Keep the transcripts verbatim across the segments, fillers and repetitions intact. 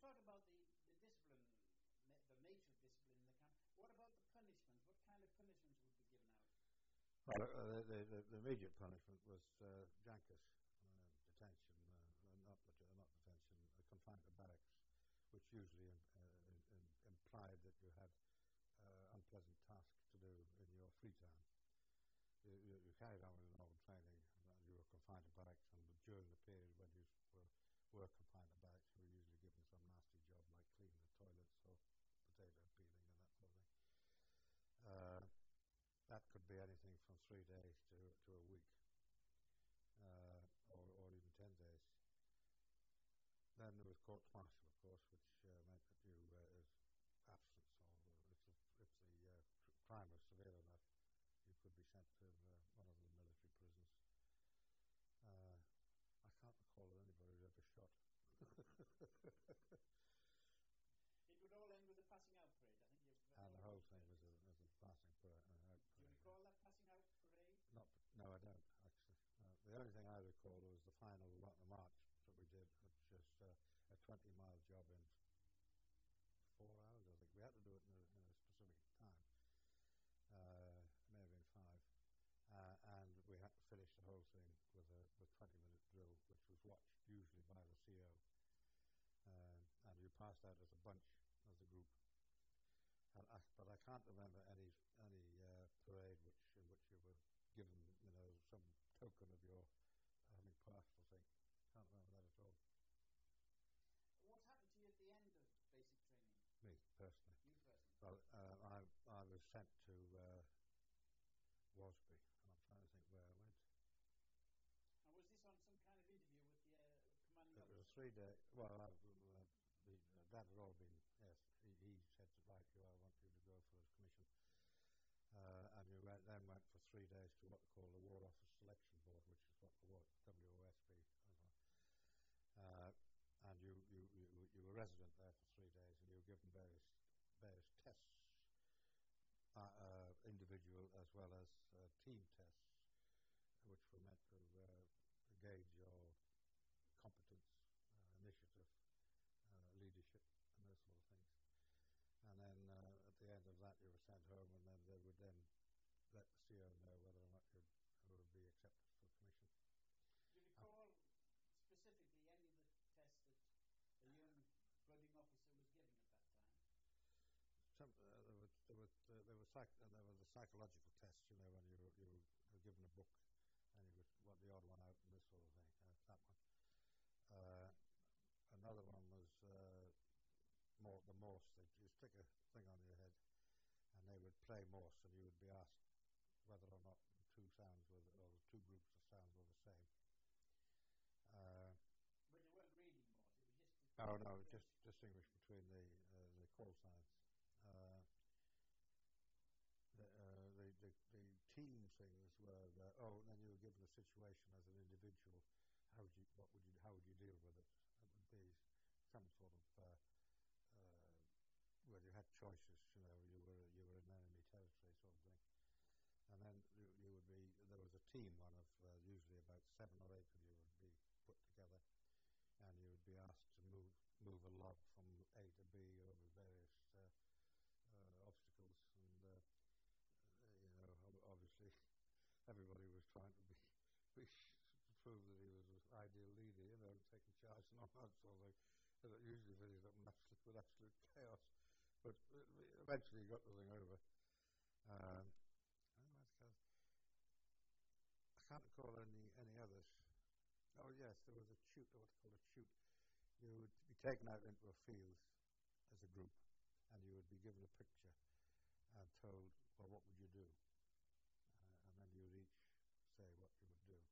talked about the, the discipline, the nature of discipline in the camp. What about the punishments? What kind of punishments would be given out? Well, uh, the, the, the immediate punishment was uh, Jankus, uh, detention, uh, not, not detention, uh, confined to barracks, which usually uh, in, in, implied that you had uh, unpleasant tasks to do in your free time. You, you, you carried on with normal training, and you were confined to barracks, and during the period when you were, were confined to barracks, you were usually given some nasty job like cleaning the toilets or potato peeling and that sort of thing. Uh, that could be anything from three days to, to a week, uh, or, or even ten days. Then there was court-martial, of course, which uh, meant that you, uh, as absence, or if the, if the uh, cr- crime was severe enough, you could be sent to uh, one of the military prisons. Uh, I can't recall anybody who's ever shot. It would all end with a passing out parade. I think you've. And the whole thing was a, was a passing parade. Uh, Do you recall that passing out parade? Not, no, I don't actually. Uh, the only thing I recall was the final march that we did, which was uh, a twenty-mile job in four hours. I think we had to do it in a, in a specific time. Uh, it may have been five, uh, and we had to finish the whole thing with a with twenty-minute drill, which was watched usually by the C O. Uh, and you passed out as a bunch, as a group. And I, but I can't remember any any uh, parade which in which you were given, you know, some token of your having passed or thing. Can't remember that at all. What happened to you at the end of basic training? Me personally. You personally. Well, uh, I I was sent to uh, Wasby, and I'm trying to think where I went. And was this on some kind of interview with the uh, commanding It officer? was a three day. Well, I, uh, the, uh, that had all been. Yes, he, he said, "Right, you, I want you to go for this commission." Uh, and you went, then went for three days to what they call the War Office Selection Board, which is what the W O S B. Uh, and you, you, you, you were resident there for three days, and you were given various various tests, uh, uh, individual as well as uh, team tests, which were meant to uh, gauge your competence, uh, initiative, uh, leadership, and those sort of things. And then uh, at the end of that, you were sent home, and then they would then let the C O know whether or not you would be accepted for the commission. Do you recall uh, specifically any of the tests that a young budding officer was giving at that time? Some, uh, there were there were uh, there were psych- uh, there were the psychological tests, you know, when you you were given a book and you would want the odd one out and this sort of thing. Uh, that one. Uh, another one was uh, more the Morse. They you stick a thing on your head, and they would play Morse, and you would be asked whether or not the two sounds were the, or the two groups of sounds were the same. Uh, but they weren't reading Morse. It was just. Oh no, just distinguish between the uh, the call signs. Uh, the, uh, the, the the team things were uh, oh, and then you were given a situation as an individual. How would you what would you how would you deal with it? It would be some sort of uh, uh, well, you had choices. You know, you were you were in enemy territory, sort of thing. And then you, you would be there was a team one of uh, usually about seven or eight of you would be put together, and you would be asked to move move a log from A to B over various uh, uh, obstacles, and uh, uh, you know, obviously everybody was trying to be, be to prove that he was an ideal leader, you know, taking charge and all that sort of thing. And it usually finished up in absolute, with absolute chaos, but eventually he got the thing over. Um, I can't recall any any others. Oh yes, there was a shoot, or what's called a shoot. You would be taken out into a field as a group, and you would be given a picture and told, well, what would you do? Uh, and then you would each say what you would do.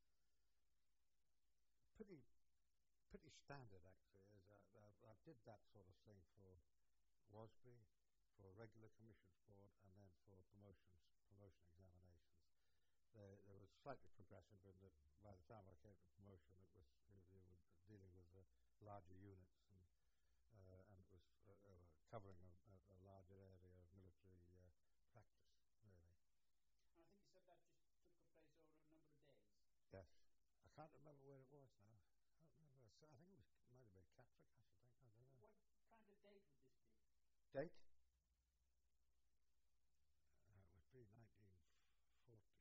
Pretty, pretty standard actually. Is I, I, I did that sort of thing for Wasby, for regular commissions board, and then for promotions, promotion examinations. They, they were slightly progressive in that by the time I came to promotion, it was you, you were dealing with uh, larger units, and uh, and it was uh, uh, covering a, a, a larger area of military uh, practice, really. And I think you said that just took place over a number of days. Yes, I can't remember where it was now. I can't remember. So I think it was it might have been Catterick, I should think. I don't know. What date? Uh, it would be nineteen forty,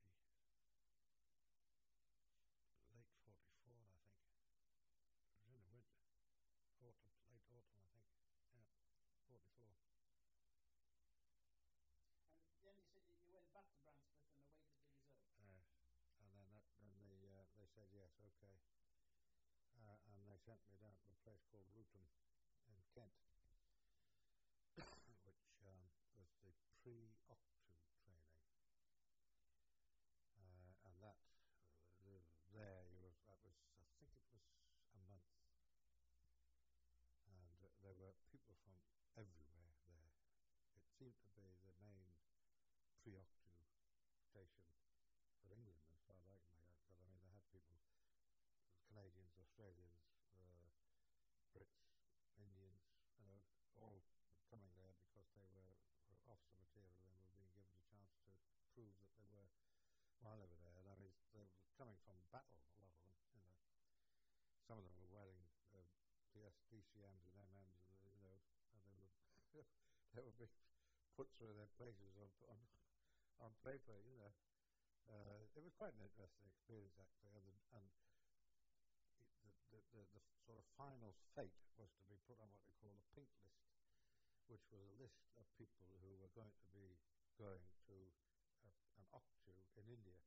late forty-four, I think. It was in the winter, autumn, late autumn, I think. Yeah, forty-four. And then you said you went back to Branksmouth and awaited the result. Uh, and then that, then they uh, they said yes, okay, uh, and they sent me down to a place called Ruton in Kent, which um, was the pre-Octu training, uh, and that uh, there you was that was I think it was a month, and uh, there were people from everywhere there. It seemed to be the main pre-Octu station for England, as far as I can make out, because I mean they had people, Canadians, Australians, uh, Brits, Indians, you know, all coming there because they were, were officer material and were being given a chance to prove that they were while they were there. And I mean, they were coming from battle, a lot of them, you know. Some of them were wearing uh, D C Ms and M Ms, and, you know, and they were they were being put through their places on on, on paper, you know. Uh, it was quite an interesting experience, actually, and, the, and it, the, the, the, the sort of final fate was to be put on what they call the pink list, which was a list of people who were going to be going to a, an Octu in India.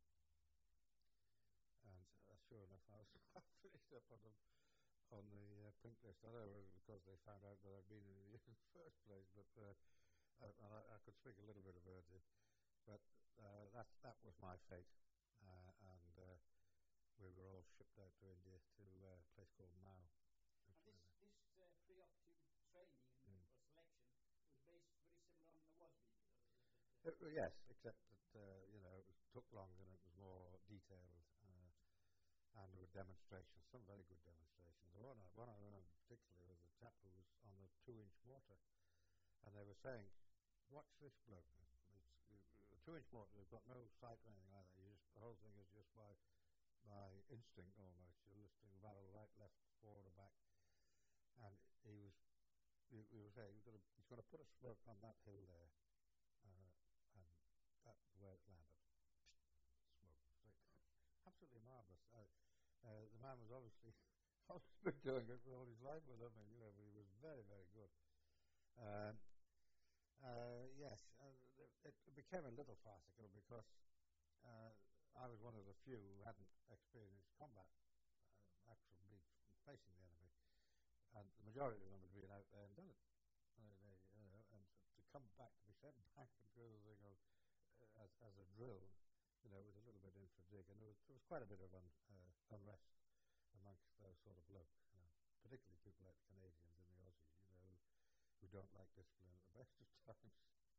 And uh, sure enough, I was finished up on the, on the uh, pink list. I know it was because they found out that I'd been in India in the first place, but uh, uh, and I, I could speak a little bit of Urdu. But uh, that that was my fate, uh, and uh, we were all shipped out to India to uh, a place called Mao. And this this uh, pre-Octu training mm. or selection was based very similar on the Wasby. Uh, it, yes, except that uh, you know it was, took longer and it was more detailed, uh, and there were demonstrations, some very good demonstrations. The one I, one I remember particularly was a chap who was on a two-inch mortar, and they were saying, "Watch this bloke." It's, a two-inch mortar, they've got no sight or anything like that. You just, the whole thing is just by by instinct almost. You're listening barrel right, left, forward, or back. And he was, he, he was saying, he's going to he's going to put a smoke on that hill there, uh, and that's where it landed. Smoke, straight. Absolutely marvelous. Uh, uh, the man was obviously obviously been doing it for all his life with him, you know, but he was very, very good. Um, Uh, yes, uh, it, it became a little farcical because uh, I was one of the few who hadn't experienced combat, uh, actually facing the enemy, and the majority of them had been out there and done it. Uh, they, you know, and to, to come back, to be sent back and do the thing of, uh, as, as a drill, you know, was a little bit infra-dig, and there was, there was quite a bit of un, uh, unrest amongst those sort of blokes, you know, particularly people like the Canadians and the Aussies, you know, who don't like discipline at the best of times.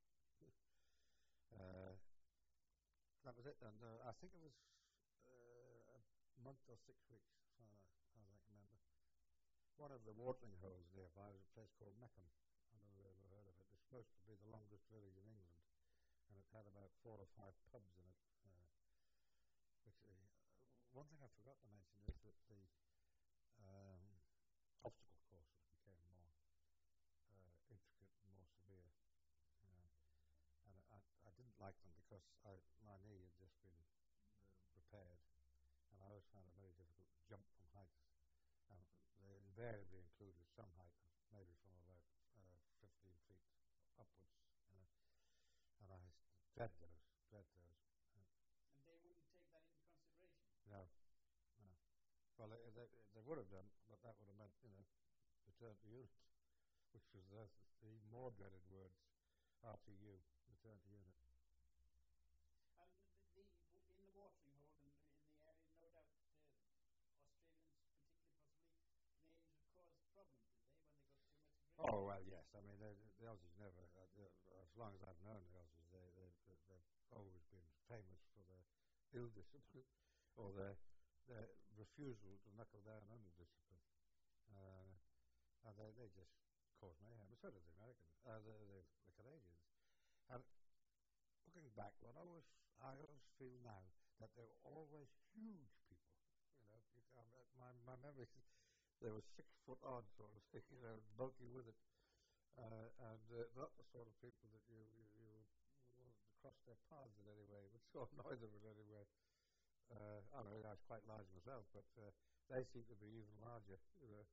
uh, that was it, and uh, I think it was uh, a month or six weeks, as far as I can remember. One of the watering holes nearby was a place called Meckham. I don't know if you've ever heard of it. It's supposed to be the longest village in England, and it had about four or five pubs in it. Uh, which, uh, one thing I forgot to mention is that the um, obstacle courses became more Uh, intricate and more severe, uh, and I, I didn't like them because I, my knee had just been uh, repaired, and I always found it very difficult to jump from heights. And they invariably included some height, maybe from about uh, fifteen feet upwards, you know, and I dread those, dread those. Uh, and they wouldn't take that into consideration? No, no. Well, they, they, they would have done, but that would have meant, you know, return to unit, which was the, the more dreaded words, R T U, return to unit. And the, the, in the watering hole and in the area, no doubt uh, Australians, particularly possibly Canadians, would cause problems, did they, when they got too much drink? Oh, well, yes. I mean, the Aussies never, uh, as long as I've known the Aussies, they, they, they, they've always been famous for their ill discipline or their, their refusal to knuckle down under discipline. Uh, and they, they just caused mayhem, but so did the Americans, uh, the, the, the Canadians. And looking back, what I always, I always feel now that they were always huge people. You know, you, um, my my memory, they were six foot odd, sort of thing, you know, bulky with it. uh, and uh, not the sort of people that you you, you wanted to cross their paths in any way, would so annoy them in any way. Uh, I mean, I was quite large myself, but uh, they seem to be even larger, you know.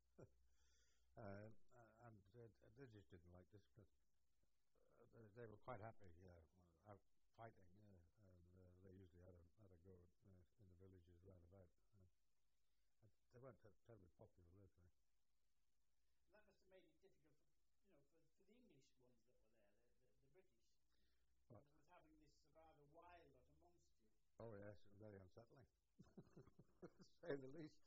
uh, and uh, they just didn't like this, but uh, they, they were quite happy, yeah, out fighting, yeah, and uh, they usually had a, had a go uh, in the villages round about. Uh, they weren't ter- terribly popular locally. And that must have made it difficult for, you know, for, for the English ones that were there, the, the, the British, What? with having this rather wild lot amongst you. Oh yes, it was very unsettling, to say the least.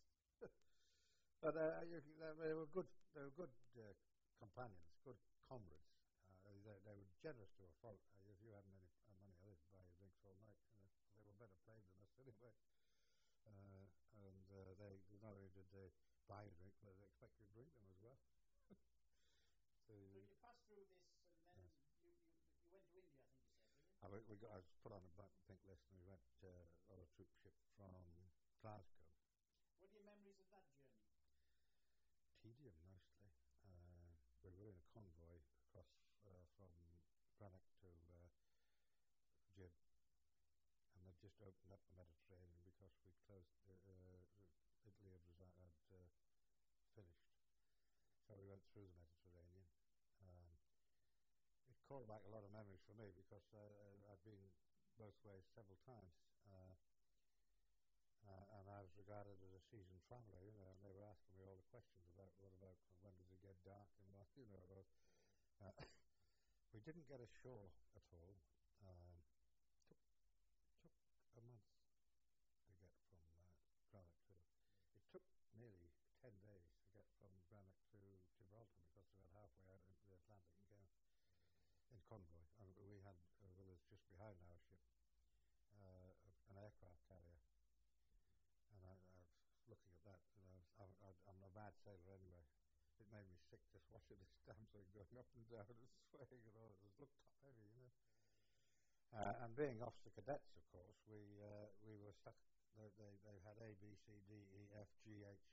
But uh, you, they were good. They were good uh, companions, good comrades. Uh, they, they were generous to a fault. Uh, if you hadn't any uh, money, they'd buy you drinks all night. You know, they were better paid than us anyway. Uh, and uh, they not only did they buy you drink, but they expect you to drink them as well. So, so you passed through this, and then yes. you, you you went to India, I think you said, didn't you? I, we got, I was put on a black and pink list, and we went uh, on a troop ship from Glasgow. What are your memories of that journey? Tedium, mostly. Uh, we were in a convoy across uh, from Greenock to uh, Gib, and they'd just opened up the Mediterranean because we'd closed. Uh, Italy had, resi- had uh, finished, so we went through the Mediterranean. Um, it called back a lot of memories for me because uh, I'd been both ways several times. Uh, Uh, and I was regarded as a seasoned traveller, you know, and they were asking me all the questions about what about when does it get dark and what, you know. About, uh, we didn't get ashore at all. Um, took took a month to get from uh, Greenock to. It took nearly ten days to get from Greenock to Gibraltar because we got halfway out into the Atlantic and came in convoy. And we had uh, with us just behind our ship uh, an aircraft carrier. And I, I was looking at that, and I was, I, I, I'm a bad sailor anyway. It made me sick just watching this damn thing going up and down and swaying and all. It was looked top heavy, you know. Uh, and being officer cadets, of course, we uh, we were stuck. They, they, they had A, B, C, D, E, F, G, H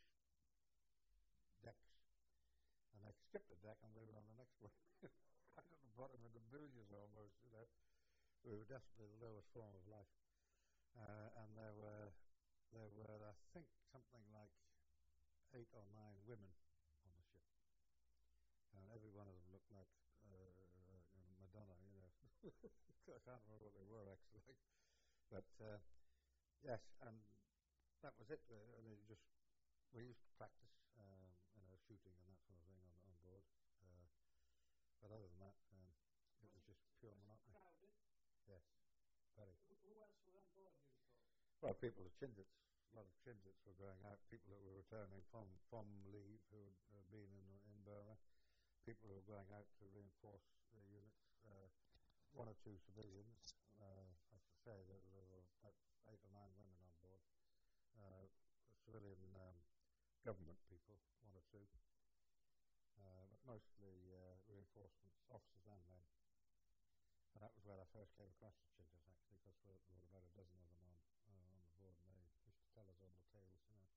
decks, and they skipped a deck, and we were on the next one. I got the bottom of the billions almost, you know. We were definitely the lowest form of life, uh, and there were. There were, I think, something like eight or nine women on the ship. And every one of them looked like uh, Madonna, you know. I can't remember what they were, actually. But, uh, yes, and that was it. Uh, and it just, we used to practice, um, you know, shooting and that sort of thing on, on board. Uh, but other than that, um, it was, was just pure monotony. Crowded? Yes, very. Who, who else was on board, do you recall? Well, people at Chindits, a lot of Chindits were going out, people that were returning from, from leave who had uh, been in, in Burma, people who were going out to reinforce their units, uh, one or two civilians, uh, as I say, there, there were about eight or nine women on board, uh, civilian um, government people, one or two, uh, but mostly uh, reinforcements, officers and men. And that was where I first came across the Chindits, actually, because there were about a dozen of them on uh, on the board, and they used to tell us all the tales, you know.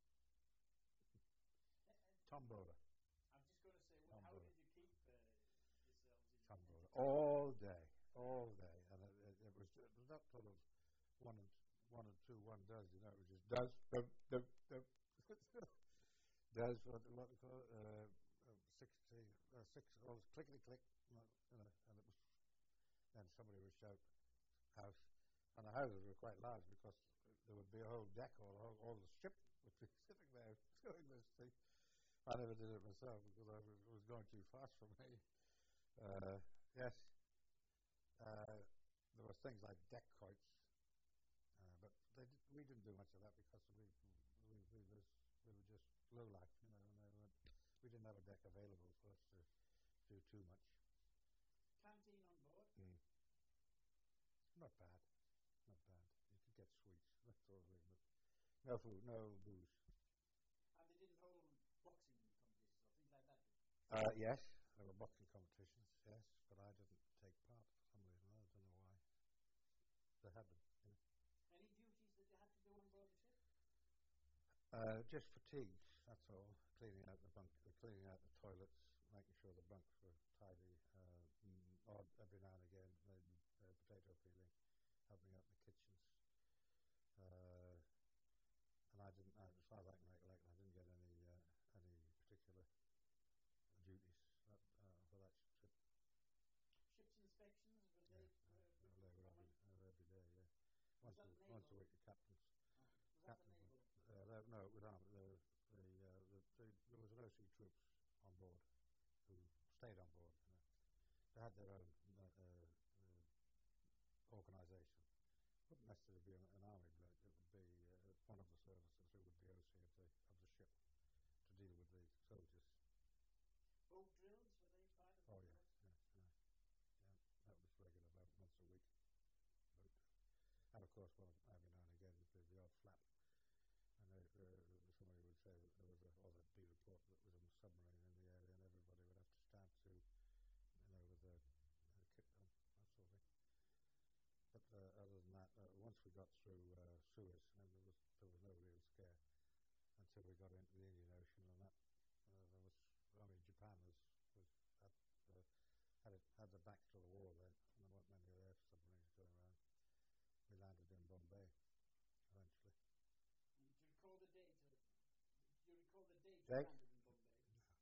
Tom Bowler. I'm just going to say, well, how Bowler. Did you keep uh, yourselves in Tom Bowler all day, all day, and it, it, it was it was not sort of one and one and two, one does, you know. It was just does, dum, dum, dum. does what what they call it, uh, uh, sixty, uh, six, oh, clickety click, you know, and it was. Then somebody would shout, house. And the houses were quite large because there would be a whole deck or all, all the ship would be sitting there doing this thing. I never did it myself because I was, it was going too fast for me. Uh, yes. Uh, there were things like deck quotes, uh, but they did, we didn't do much of that because we we, we, was, we were just low life, you know, and they we didn't have a deck available for us to do too much. Canteen on board? Mm. Not bad, not bad. You could get sweets, that sort of thing, but no food, no booze. And they didn't hold boxing competitions or things like that? Uh, yes, there were boxing competitions, yes, but I didn't take part for some reason. I don't know why. They had them. Yeah. Any duties that you had to do on board the ship? Uh, just fatigues, that's all. Cleaning out the bunk, uh, cleaning out the toilets, making sure the bunks were tidy, uh, mm, or every now and again maybe uh, potato peeling, helping out in the kitchens. Uh, and I didn't, as far as I can recollect, I didn't get any uh, any particular duties that, uh, for that trip. Ship's inspections, were Yeah, they uh, uh, no, they were every, uh, every day, yeah. Was Once that a, the once a naval? week, the captains. Oh, was that the captains naval? went, uh, they- no, it was armed. The, the, uh, the, the, there was an O C troops on board who stayed on board. You know. They had their own uh, uh, uh, organisation. Wouldn't necessarily be an, an army bloke. It would be uh, one of the services who would be O C of the of the ship to deal with the soldiers. Boat drills, were they part of Oh the yeah, course? yeah, yeah, yeah. That was regular, about once a week. Boat drill. And of course, well, every now and again there'd be the odd flap. And uh, uh, somebody would say that there was a, or there'd be a report that there was a submarine in the area, and everybody would have to stand to, you know, with a, a kit on, that sort of thing. But uh, other than that, uh, once we got through uh, Suez, and there was there was no real scare until we got into the Indian Ocean, and that uh, there was, I mean, Japan was was at, uh, had it had their backs to the wall then, and there weren't many of their submarines going around. We landed in Bombay eventually. And do you recall the date? Or, do you recall the date you Date? landed in Bombay?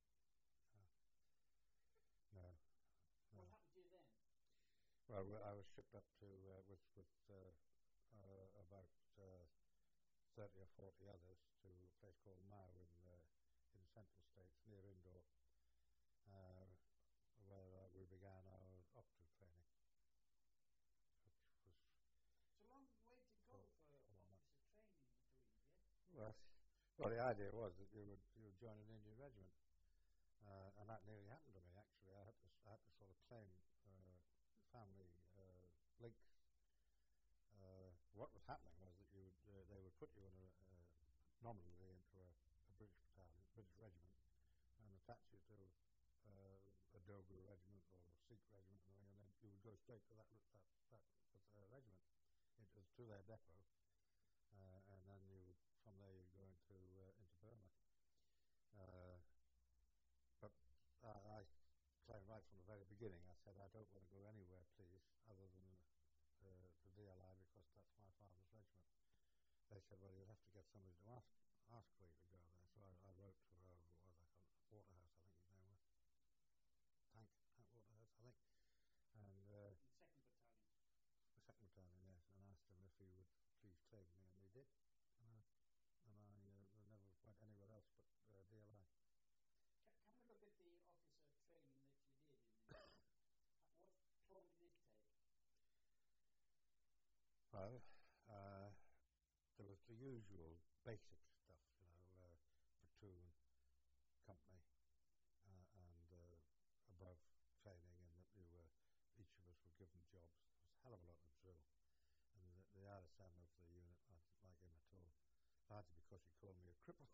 No, no, no. What happened to you then? Well, I was shipped up to uh, with with uh, uh, about uh, thirty or forty others to a place called Mao in uh, in the central states near Indore, uh, where uh, we began our operative training, which was It's a long way to go for officer training to India. well, well, the idea was that you would you would join an Indian regiment, uh, and that nearly happened to me. Actually, I had to I had to sort of claim uh, family uh, links. Uh, what was happening was that you would, uh, they would put you in a, uh, nominally into a, a British battalion, British regiment, and attach you to uh, a Dogra regiment or a Sikh regiment, and then you would go straight to that that, that uh, regiment, into to their depot, uh, and then you would, from there you'd go into uh, into Burma. Uh, but uh, I claimed right from the very beginning. I said I don't want to go anywhere, please, other than Uh, the D L I, because that's my father's regiment. They said, well, you'll have to get somebody to ask ask for you to go there. So I, I wrote to uh, what was I, Waterhouse, I think his name was. Tank, Tank Waterhouse, I think. And uh, the second battalion. The second battalion, yes. And asked him if he would please claim me, and he did. And I, and I uh, never went anywhere else but uh, D L I. Can, can we look at the officer training that you did in India? What toll did it take? Well, uh, there was the usual basic stuff, you know, uh, platoon, company, uh, and uh, above training, and that we were, each of us were given jobs. There was a hell of a lot of drill. And the, the R S M of the unit, I didn't like him at all, largely because he called me a cripple.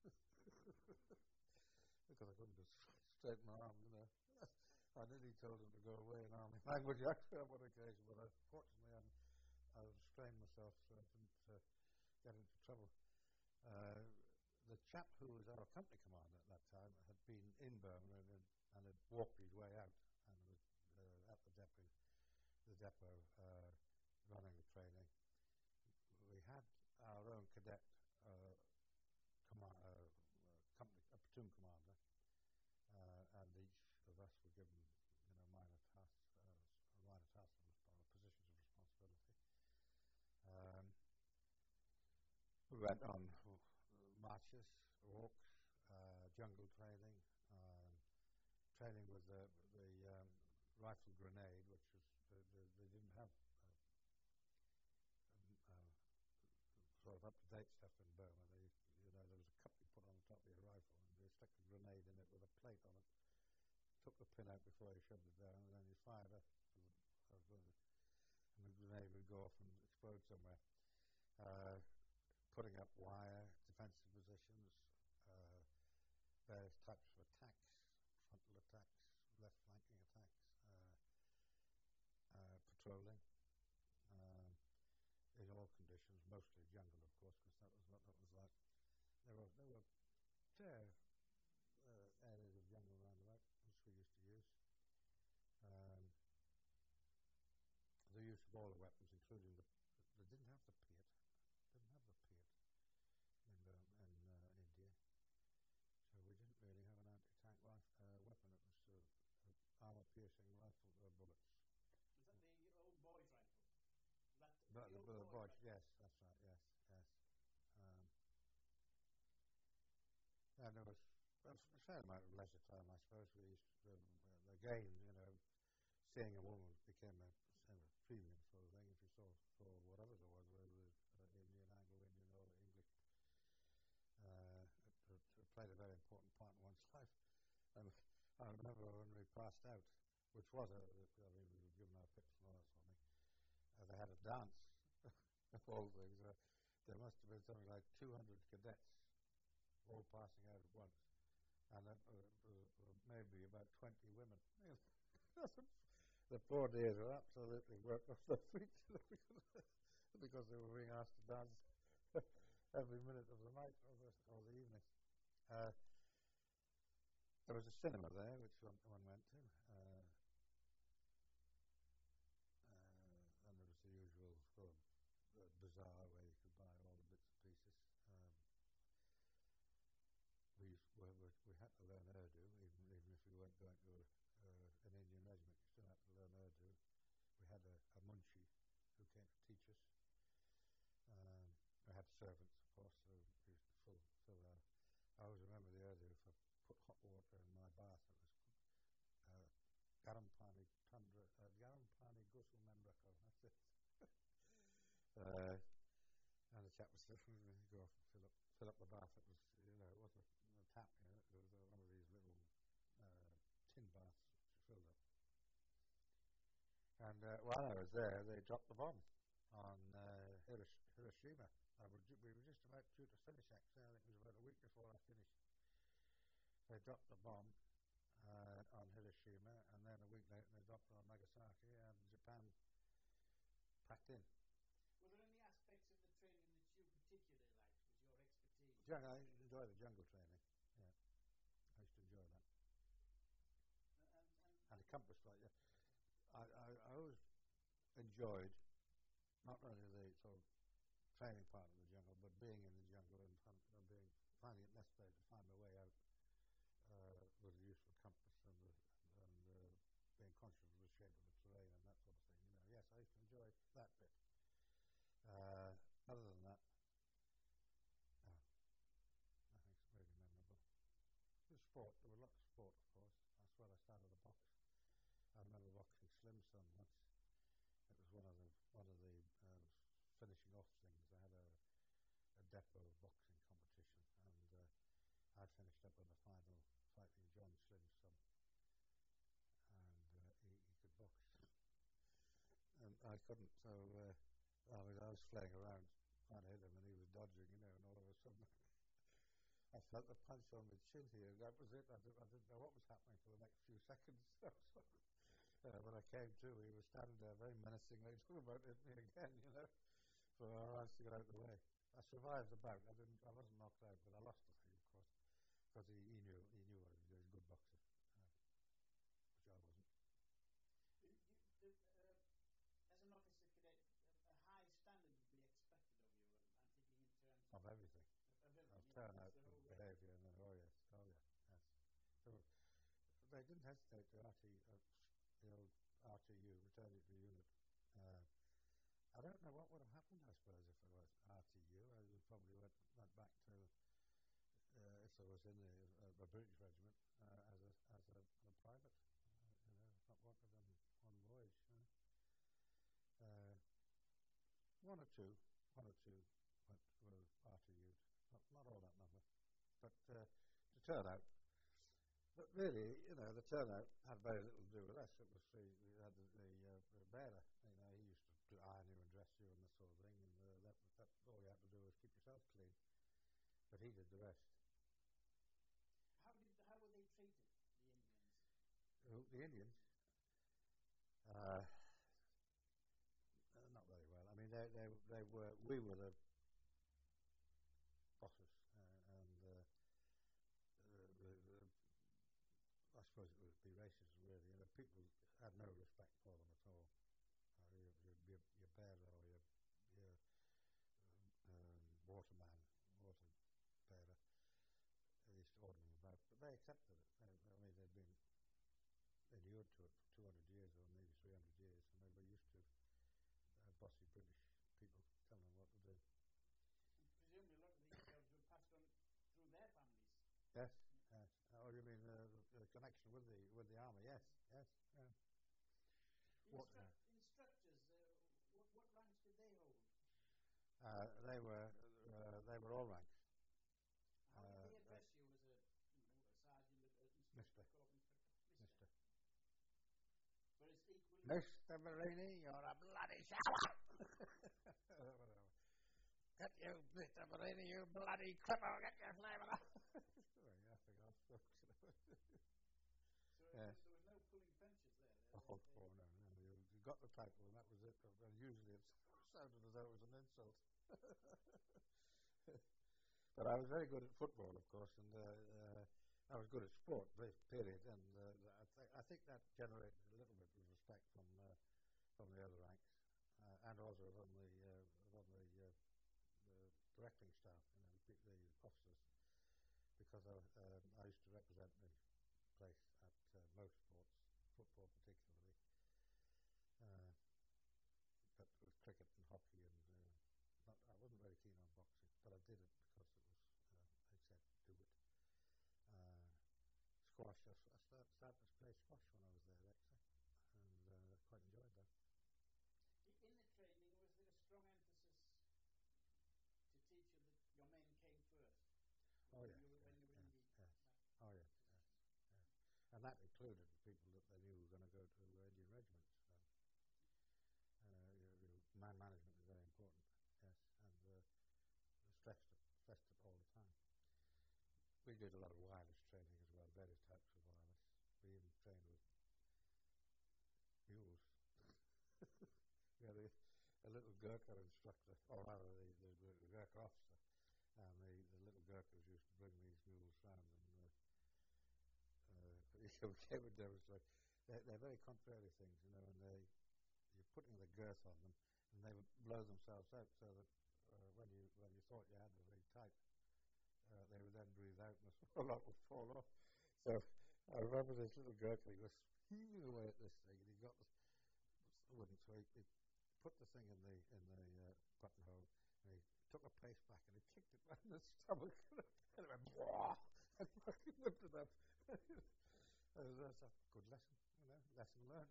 Because I couldn't just straighten my arm, you know. I nearly told him to go away in army language actually on one occasion, but unfortunately I'm, I restrained myself so I didn't uh, get into trouble. Uh, the chap who was our company commander at that time had been in Burma and, and had walked his way out and was uh, at the depot, the depot uh, running the training. We had our own cadet uh, command, uh, company, a platoon commander, uh, and each of us were given, you know, minor tasks, uh, minor tasks of resp- positions of responsibility. Um, we went on uh, marches, walks, uh, jungle training, uh, training with the, the um, rifle grenade, which was the, the, they didn't have uh, um, uh, sort of up-to-date stuff in Burma. They, you know, there was a cup you put on the top of your rifle, and they stuck a grenade in it with a plate on it. Took the pin out before you shoved it down, and then you fired up, and the grenade would go off and explode somewhere. Uh, putting up wire, defensive positions, uh, various types of attacks, frontal attacks, left flanking attacks, uh, uh, patrolling. Uh, in all conditions, mostly jungle, of course, because that was what that was like. There were there were fair uh, areas of jungle around about. It was use of all the weapons, including the. They didn't have the Piat. Didn't have the Piat in uh, in uh, India. So we didn't really have an anti-tank rifle, uh, weapon. It was uh, uh, armor-piercing rifle uh, bullets. Was that the old boys' rifle? That the, But the the, old the boys' boys, rifle? yes, that's right, yes, yes. Um, and there was a fair amount of leisure time, I suppose. We used to, um, again, you know, seeing a woman became a, a premium sort of thing. If you saw, saw whatever there was, whether it was uh, Indian, Anglo-Indian, or English, uh, it, it, it played a very important part in one's life. And I remember when we passed out, which was a, I mean, we were given our pips and all that sort of thing. Uh, they had a dance of all things. Uh, there must have been something like two hundred cadets all passing out at once, and uh, uh, uh, maybe about twenty women. The poor dears were absolutely worked off their feet because they were being asked to dance every minute of the night or the, or the evening. Uh, there was a cinema there which one, one went to. Uh, uh, and there was the usual sort of uh, bazaar where you could buy all the bits and pieces. Um, we, used, we, we had to learn Urdu, even, even if we weren't going to a, uh, an Indian regiment. You still had to learn Urdu. We had a, a munshi who came to teach us. Um, we had servants, of course, so we used to fill, fill our. I always remember the Urdu. If I put hot water in my bath, it was uh, garam pani tundra, uh, garam pani ghusl mein rakho. That's it. uh, and the chap was saying, go off and fill up, fill up the bath. It was, you know, it wasn't a tap, you know, it was uh, one of these little uh, tin baths which you filled up. And uh, while I was there, they dropped the bomb on uh, Hirosh- Hiroshima. I was, we were just about due to finish, actually. I think it was about a week before I finished. They dropped the bomb uh, on Hiroshima, and then a week later they dropped it on Nagasaki, and Japan packed in. Were there any aspects of the training that you particularly liked? Was your expertise? Jungle, I enjoy the jungle training. Yeah, I used to enjoy that. And, and, and, and the compass flight. Yeah. I, I, I always enjoyed not only the sort of training part of the jungle, but being in the jungle and, and being finding it necessary to find a way out uh, with the use of a compass and, the, and uh, being conscious of the shape of the terrain and that sort of thing. You know, yes, I used to enjoy that bit. Uh, other than that, no, nothing's really memorable. The sport, there were lots of sport, of course. That's where I started to box. I remember boxing Slim Son once. It was one of the one of the uh, finishing off things. I had a, a depot boxing competition, and uh, I finished up in the final fighting John Slim's son, and uh, he, he could box, and I couldn't. So uh, I was I was flying around trying to hit him, and he was dodging, you know, and all of a sudden I felt a punch on my chin here. That was it. I didn't, I didn't know what was happening for the next few seconds. Uh, when I came to, he was standing there very menacingly talking about it me again, you know, for our eyes to get out of the way. I survived the bout. I didn't. I wasn't knocked out, but I lost the thing, of course, because he, he knew he knew what he was doing. He was a good boxer, uh, which I wasn't. you, you, the, uh, as an officer cadet, a high standard would be expected of you. I'm, I'm thinking in terms Of everything. Of, of everything. Of turnout, the of whole behaviour, and then, oh yes, oh yes, yes. So they didn't hesitate to R T, uh, the old R T U, return it to unit. Uh, I don't know what would have happened, I suppose, if it was R T U. I would probably went, went back to, uh, if I was in the, uh, a British regiment, uh, as a as a, a private, uh, you know, not wanted on one voyage. You know. uh, one or two, one or two went were R T U'd, not, not all that number, but uh, to turn out. But really, you know, the turnout had very little to do with us. It was the, we had the, the, uh, the bearer. You know, he used to, to iron you and dress you and that sort of thing, and uh, that, that all you had to do was keep yourself clean. But he did the rest. How did how were they treated, the Indians? Who, the Indians? Uh, uh, not very well. I mean, they they they were we were the bosses, uh, and uh, uh, the, the I suppose it would be racism, really. You know, people had no respect for them at all. Uh, you, you'd be your, your bearer or your, your um, um, waterman, water bearer. They used to order them about, but they accepted it. They, I mean, they'd been inured to it for two hundred years or maybe three hundred years, and they were used to uh, bossy British people telling them what to do. And presumably a lot of these jobs were passed on through their families. Yes, yes. Oh, you mean uh, the, the connection with the with the army? Yes, yes. Yeah. What, Instru- uh, instructors, uh, what, what ranks did they hold? uh, they were uh, they were all ranks. How did Uh, they uh, address you as a, you know, a sergeant, a, a instructor, Mister corps instructor? Mister. Mister But it's equally. Mister Marini, you're a bloody shower! Get you, Mister Marini, you bloody cripple, get your flavour up! Oh, yeah, I think I was folks, you know. So Yes. there was no pulling punches there. there Oh, they, oh, no, no, you, you got the title and that was it. And usually it sounded as though it was an insult. But I was very good at football, of course, and uh, uh, I was good at sport, period. And uh, I, th- I think that generated a little bit of respect from uh, from the other ranks, uh, and also from the uh, from the, uh, the directing staff, you know, the, the officers, because I, uh, I used to represent the place at uh, most sports, football particularly, uh, but with cricket and hockey and. Uh, Not, I wasn't very keen on boxing, but I did it because it was, uh, they said do it. Uh, squash, I, I start, started to play squash when I was there actually, and uh, quite enjoyed that. In the training, was there a strong emphasis to teach you that your men came first? Oh when yes, you were, yes, when you were yes, in the, yes. that Oh yes, yes, yes. And that included the people that they knew were going to go to Indian regiments. So. Uh, you, you, man management is very important, yes, and uh, stressed it, stressed it all the time. We did a lot of wireless training as well, various types of wireless. We even trained with mules. We had a, a little Gurkha instructor, or rather the, the, the Gurkha officer, and the, the little Gurkhas used to bring these mules round and uh, uh, we came and demonstrate. They're, they're very contrary things, you know, and they, you're putting the girth on them, and they would blow themselves out so that uh, when you when you thought you had them very tight, uh, they would then breathe out and a lot would fall off. So I remember this little Gurkha, he was heaving away at this thing, and he got the wooden, so he, he put the thing in the in the uh, buttonhole, and he took a pace back and he kicked it right in the stomach, and it went wah, and he whipped it up. That's a good lesson, you know, lesson learned.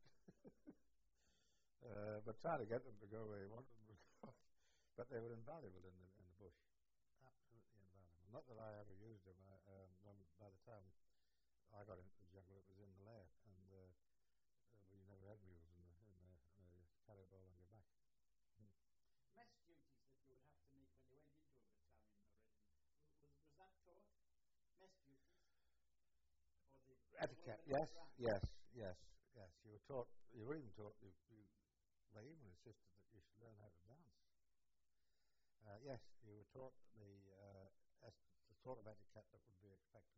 uh, but trying to get them to go where you wanted them to go. But they were invaluable in the in the bush, absolutely invaluable. Not that I ever used them. I, um, when, by the time I got into the jungle, it was in Malaya, and uh, uh, we never had mules in the in the uh, carry a ball on your back. Mm. mess duties that you would have to make when you went into a battalion or regiment, was, was that taught? Mess duties? Or the Etiquette, the yes, rank? yes, yes, yes. You were taught, you were even taught, you, you, they even insisted that you should learn how to dance. Uh, yes, you were taught the, uh, est- the sort of etiquette that would be expected